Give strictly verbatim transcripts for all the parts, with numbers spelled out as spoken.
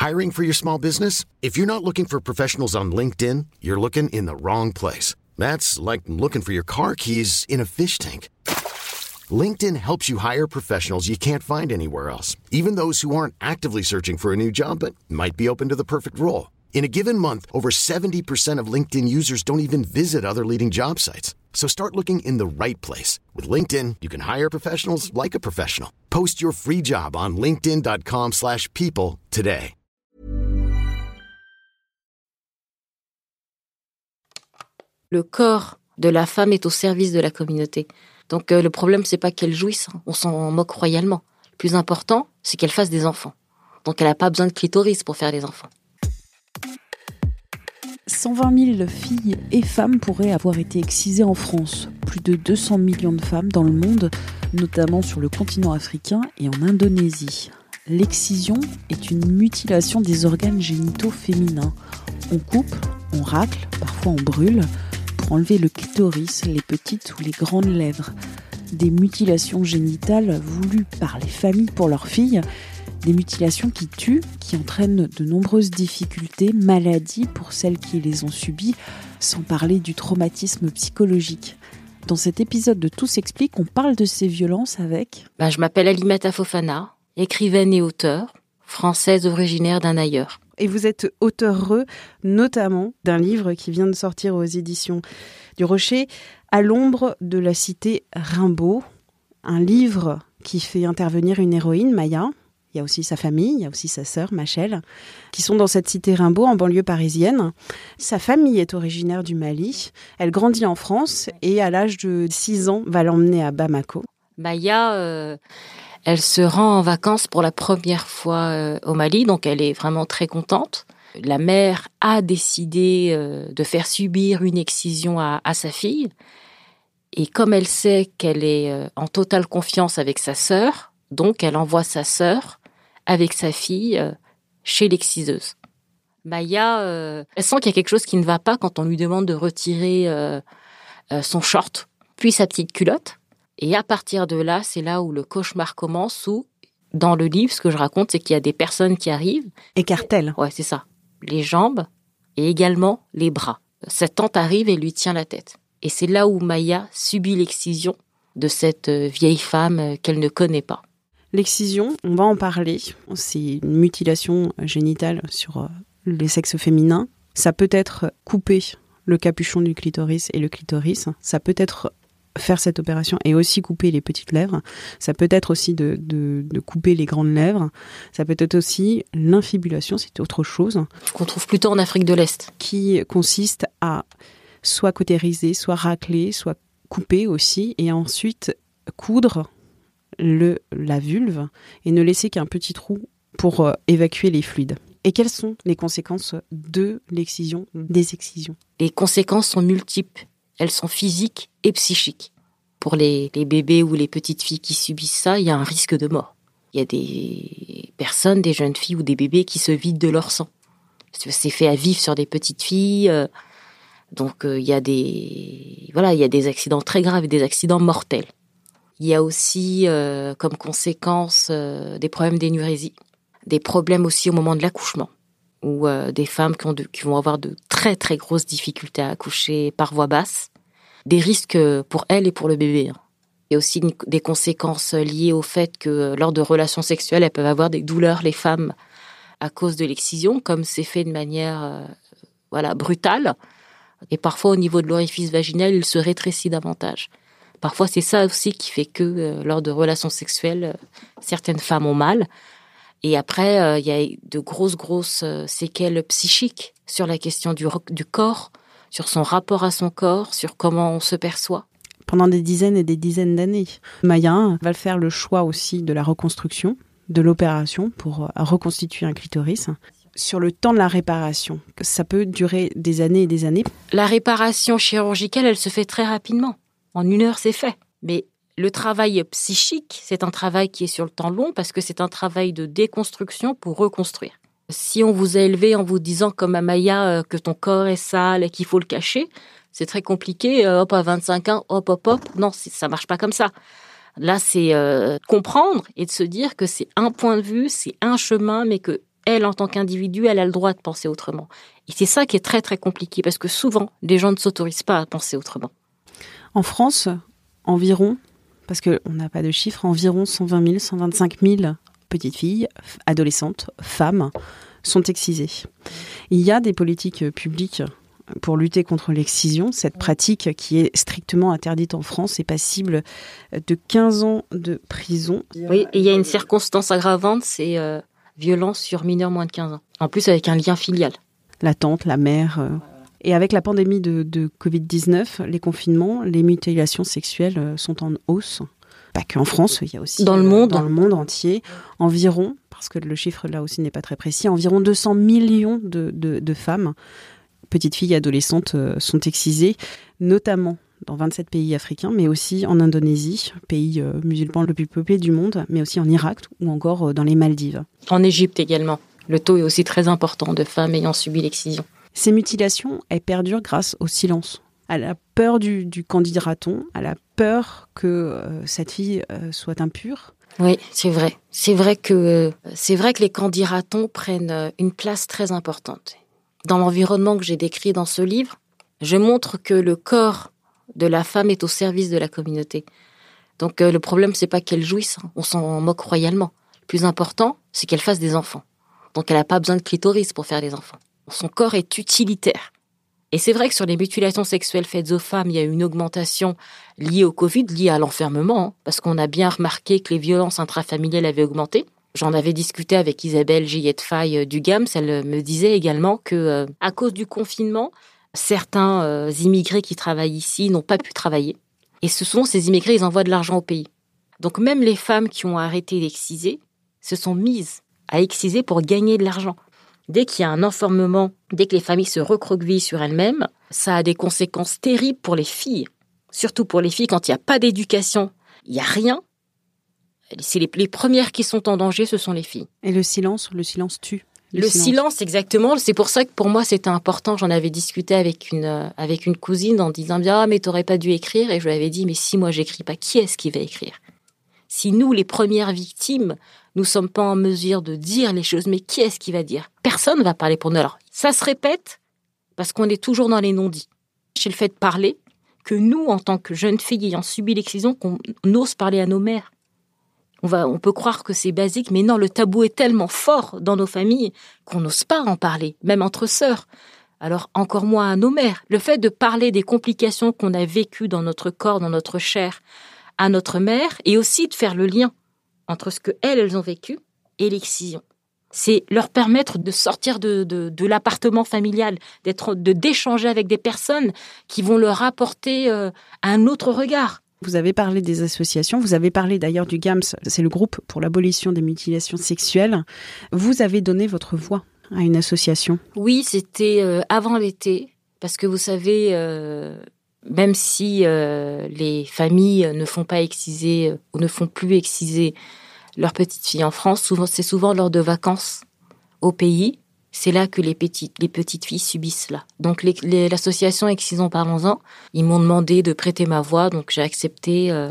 Hiring for your small business? If you're not looking for professionals on LinkedIn, you're looking in the wrong place. That's like looking for your car keys in a fish tank. LinkedIn helps you hire professionals you can't find anywhere else, even those who aren't actively searching for a new job but might be open to the perfect role. In a given month, over seventy percent of LinkedIn users don't even visit other leading job sites. So start looking in the right place. With LinkedIn, you can hire professionals like a professional. Post your free job on linkedin dot com slash people today. Le corps de la femme est au service de la communauté. Donc euh, le problème, c'est pas qu'elle jouisse, hein. On s'en moque royalement. Le plus important, c'est qu'elle fasse des enfants. Donc elle n'a pas besoin de clitoris pour faire des enfants. cent vingt mille filles et femmes pourraient avoir été excisées en France. Plus de deux cents millions de femmes dans le monde, notamment sur le continent africain et en Indonésie. L'excision est une mutilation des organes génitaux féminins. On coupe, on racle, parfois on brûle, pour enlever le clitoris, les petites ou les grandes lèvres. Des mutilations génitales voulues par les familles pour leurs filles, des mutilations qui tuent, qui entraînent de nombreuses difficultés, maladies pour celles qui les ont subies, sans parler du traumatisme psychologique. Dans cet épisode de Tout s'explique, on parle de ces violences avec... Ben, je m'appelle Alimata Fofana, écrivaine et auteure, française originaire d'un ailleurs. Et vous êtes auteure notamment d'un livre qui vient de sortir aux éditions du Rocher, À l'ombre de la cité Rimbaud, un livre qui fait intervenir une héroïne, Maya. Il y a aussi sa famille, il y a aussi sa sœur, Machel, qui sont dans cette cité Rimbaud, en banlieue parisienne. Sa famille est originaire du Mali. Elle grandit en France et à l'âge de six ans, va l'emmener à Bamako. Maya, euh, elle se rend en vacances pour la première fois euh, au Mali, donc elle est vraiment très contente. La mère a décidé euh, de faire subir une excision à, à sa fille. Et comme elle sait qu'elle est euh, en totale confiance avec sa sœur, donc elle envoie sa sœur avec sa fille euh, chez l'exciseuse. Maya, euh, elle sent qu'il y a quelque chose qui ne va pas quand on lui demande de retirer euh, euh, son short, puis sa petite culotte. Et à partir de là, c'est là où le cauchemar commence, où, dans le livre, ce que je raconte, c'est qu'il y a des personnes qui arrivent. Écartèlent. Ouais, c'est ça. Les jambes et également les bras. Sa tante arrive et lui tient la tête. Et c'est là où Maya subit l'excision de cette vieille femme qu'elle ne connaît pas. L'excision, on va en parler. C'est une mutilation génitale sur les sexes féminins. Ça peut être couper le capuchon du clitoris et le clitoris. Ça peut être faire cette opération et aussi couper les petites lèvres. Ça peut être aussi de, de, de couper les grandes lèvres. Ça peut être aussi l'infibulation, c'est autre chose. Qu'on trouve plutôt en Afrique de l'Est. Qui consiste à soit cautériser, soit racler, soit couper aussi, et ensuite coudre le, la vulve et ne laisser qu'un petit trou pour euh, évacuer les fluides. Et quelles sont les conséquences de l'excision, des excisions ? Les conséquences sont multiples. Elles sont physiques et psychiques. Pour les, les bébés ou les petites filles qui subissent ça, il y a un risque de mort. Il y a des personnes, des jeunes filles ou des bébés qui se vident de leur sang. C'est fait à vif sur des petites filles. Euh, donc euh, il y a des voilà, il y a des accidents très graves et des accidents mortels. Il y a aussi euh, comme conséquence euh, des problèmes d'énurésie, des problèmes aussi au moment de l'accouchement, ou euh, des femmes qui, ont de, qui vont avoir de très très grosses difficultés à accoucher par voie basse, des risques pour elles et pour le bébé. Il y a aussi une, des conséquences liées au fait que lors de relations sexuelles, elles peuvent avoir des douleurs, les femmes, à cause de l'excision, comme c'est fait de manière euh, voilà, brutale. Et parfois, au niveau de l'orifice vaginal, il se rétrécit davantage. Parfois, c'est ça aussi qui fait que, euh, lors de relations sexuelles, euh, certaines femmes ont mal. Et après, euh, il y a de grosses, grosses euh, séquelles psychiques sur la question du, du corps, sur son rapport à son corps, sur comment on se perçoit. Pendant des dizaines et des dizaines d'années, Maya va faire le choix aussi de la reconstruction, de l'opération pour reconstituer un clitoris. Sur le temps de la réparation, ça peut durer des années et des années. La réparation chirurgicale, elle se fait très rapidement. En une heure, c'est fait. Mais le travail psychique, c'est un travail qui est sur le temps long parce que c'est un travail de déconstruction pour reconstruire. Si on vous a élevé en vous disant, comme à Maya, que ton corps est sale et qu'il faut le cacher, c'est très compliqué. Hop, à vingt-cinq ans, hop, hop, hop. Non, ça marche pas comme ça. Là, c'est euh, comprendre et de se dire que c'est un point de vue, c'est un chemin, mais que elle, en tant qu'individu, elle a le droit de penser autrement. Et c'est ça qui est très, très compliqué, parce que souvent, les gens ne s'autorisent pas à penser autrement. En France, environ, parce qu'on n'a pas de chiffres, environ cent vingt mille, cent vingt-cinq mille petites filles, adolescentes, femmes, sont excisées. Il y a des politiques publiques pour lutter contre l'excision. Cette pratique qui est strictement interdite en France est passible de quinze ans de prison. Oui, et il y a une circonstance aggravante, c'est euh, violence sur mineurs moins de quinze ans. En plus, avec un lien filial. La tante, la mère... Euh... Et avec la pandémie de, de covid dix-neuf, les confinements, les mutilations sexuelles sont en hausse. Pas qu'en France, il y a aussi dans le monde, dans le monde entier, environ, parce que le chiffre là aussi n'est pas très précis, environ deux cents millions de, de, de femmes, petites filles adolescentes, sont excisées, notamment dans vingt-sept pays africains, mais aussi en Indonésie, pays euh, musulman le plus peuplé du monde, mais aussi en Irak ou encore euh, dans les Maldives. En Égypte également. Le taux est aussi très important de femmes ayant subi l'excision. Ces mutilations, elles perdurent grâce au silence, à la peur du, du candidat-raton, à la peur que euh, cette fille euh, soit impure. Oui, c'est vrai. C'est vrai que, c'est vrai que les candidatons prennent une place très importante. Dans l'environnement que j'ai décrit dans ce livre, je montre que le corps de la femme est au service de la communauté. Donc euh, le problème, c'est pas qu'elle jouisse, on s'en moque royalement. Le plus important, c'est qu'elle fasse des enfants. Donc elle n'a pas besoin de clitoris pour faire des enfants. Son corps est utilitaire. Et c'est vrai que sur les mutilations sexuelles faites aux femmes, il y a eu une augmentation liée au Covid, liée à l'enfermement, hein, parce qu'on a bien remarqué que les violences intrafamiliales avaient augmenté. J'en avais discuté avec Isabelle Gillette-Faye du GAMS. Elle me disait également que, euh, à cause du confinement, certains euh, immigrés qui travaillent ici n'ont pas pu travailler. Et ce sont ces immigrés, ils envoient de l'argent au pays. Donc même les femmes qui ont arrêté d'exciser se sont mises à exciser pour gagner de l'argent. Dès qu'il y a un enfermement, dès que les familles se recroquevillent sur elles-mêmes, ça a des conséquences terribles pour les filles. Surtout pour les filles, quand il n'y a pas d'éducation, il n'y a rien. C'est les, les premières qui sont en danger, ce sont les filles. Et le silence, le silence tue. Le, le silence. silence, exactement. C'est pour ça que pour moi, c'était important. J'en avais discuté avec une, euh, avec une cousine en disant bien, ah, mais t'aurais pas dû écrire. Et je lui avais dit, mais si moi j'écris pas, qui est-ce qui va écrire? Si nous, les premières victimes, nous sommes pas en mesure de dire les choses, mais qui est-ce qui va dire? Personne ne va parler pour nous. Alors, ça se répète parce qu'on est toujours dans les non-dits. C'est le fait de parler que nous, en tant que jeunes filles ayant subi l'excision, qu'on ose parler à nos mères. On va, on peut croire que c'est basique, mais non, le tabou est tellement fort dans nos familles qu'on n'ose pas en parler, même entre sœurs. Alors, encore moins à nos mères. Le fait de parler des complications qu'on a vécues dans notre corps, dans notre chair, à notre mère, et aussi de faire le lien entre ce qu'elles, elles ont vécu et l'excision. C'est leur permettre de sortir de, de, de l'appartement familial, d'être, de, d'échanger avec des personnes qui vont leur apporter euh, un autre regard. Vous avez parlé des associations, vous avez parlé d'ailleurs du GAMS, c'est le groupe pour l'abolition des mutilations sexuelles. Vous avez donné votre voix à une association. Oui, c'était euh, avant l'été, parce que vous savez... Euh, Même si euh, les familles ne font pas exciser euh, ou ne font plus exciser leurs petites filles en France, souvent, c'est souvent lors de vacances au pays. C'est là que les petites, les petites filles subissent cela. Donc les, les, l'association Excisons Parlons-en, ils m'ont demandé de prêter ma voix, donc j'ai accepté euh,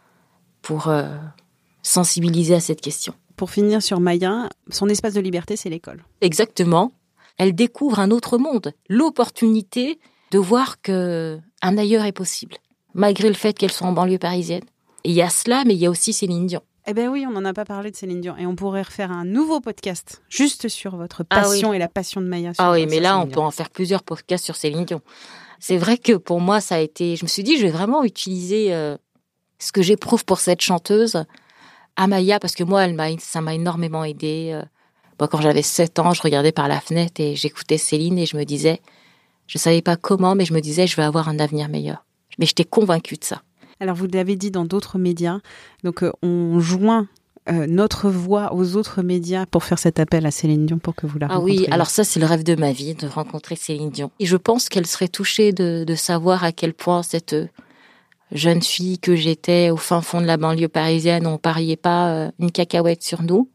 pour euh, sensibiliser à cette question. Pour finir sur Maya, son espace de liberté, c'est l'école. Exactement. Elle découvre un autre monde, l'opportunité de voir que un ailleurs est possible, malgré le fait qu'elles sont en banlieue parisienne. Et il y a cela, mais il y a aussi Céline Dion. Eh bien oui, on n'en a pas parlé de Céline Dion. Et on pourrait refaire un nouveau podcast juste sur votre passion ah oui. et la passion de Maya. Ah oui, mais là, on peut en faire plusieurs podcasts sur Céline Dion. C'est vrai que pour moi, ça a été... Je me suis dit, je vais vraiment utiliser euh, ce que j'éprouve pour cette chanteuse à Maya, parce que moi, elle m'a, ça m'a énormément aidée. Euh, bon, quand j'avais sept ans, je regardais par la fenêtre et j'écoutais Céline et je me disais... Je savais pas comment, mais je me disais, je vais avoir un avenir meilleur. Mais j'étais convaincue de ça. Alors, vous l'avez dit dans d'autres médias. Donc, euh, on joint euh, notre voix aux autres médias pour faire cet appel à Céline Dion pour que vous la ah rencontriez. Ah oui, alors ça, c'est le rêve de ma vie, de rencontrer Céline Dion. Et je pense qu'elle serait touchée de, de savoir à quel point cette jeune fille que j'étais au fin fond de la banlieue parisienne, on pariait pas euh, une cacahuète sur nous.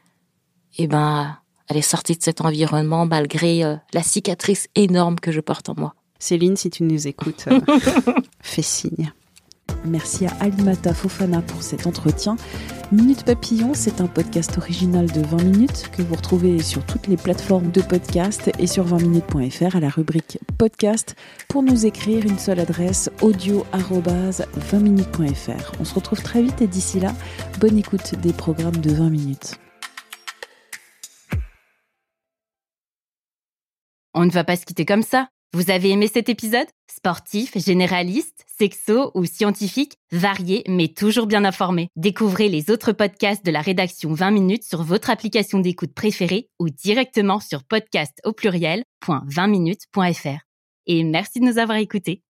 Eh ben... Elle est sortie de cet environnement malgré euh, la cicatrice énorme que je porte en moi. Céline, si tu nous écoutes, euh, fais signe. Merci à Alimata Fofana pour cet entretien. Minute Papillon, c'est un podcast original de vingt minutes que vous retrouvez sur toutes les plateformes de podcast et sur vingt minutes point f r à la rubrique podcast. Pour nous écrire, une seule adresse, audio arobase vingt minutes point f r. On se retrouve très vite et d'ici là, bonne écoute des programmes de vingt minutes. On ne va pas se quitter comme ça. Vous avez aimé cet épisode ? Sportif, généraliste, sexo ou scientifique, varié mais toujours bien informé. Découvrez les autres podcasts de la rédaction vingt minutes sur votre application d'écoute préférée ou directement sur podcast au pluriel point vingt minutes point f r. Et merci de nous avoir écoutés.